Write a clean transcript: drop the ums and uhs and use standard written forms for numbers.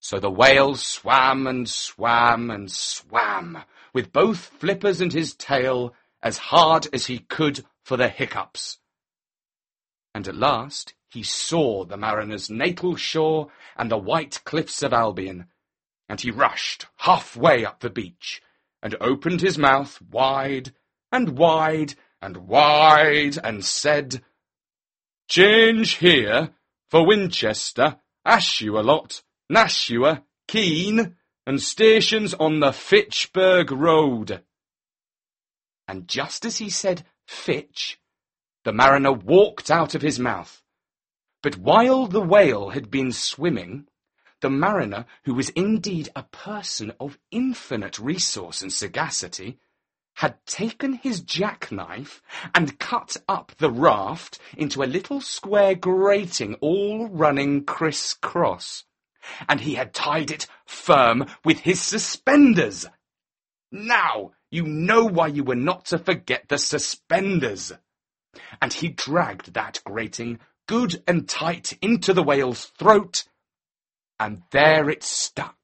So the whale swam and swam and swam, with both flippers and his tail, as hard as he could for the hiccups. And at last he saw the mariner's natal shore and the white cliffs of Albion, and he rushed halfway up the beach, and opened his mouth wide and wide and wide, and said, "Change here for Winchester, Ashuelot, Nashua, Keene, and stations on the Fitchburg Road." And just as he said Fitch, the mariner walked out of his mouth. But while the whale had been swimming, the mariner, who was indeed a person of infinite resource and sagacity, had taken his jackknife and cut up the raft into a little square grating all running criss-cross, and he had tied it firm with his suspenders. Now you know why you were not to forget the suspenders. And he dragged that grating good and tight into the whale's throat, and there it stuck.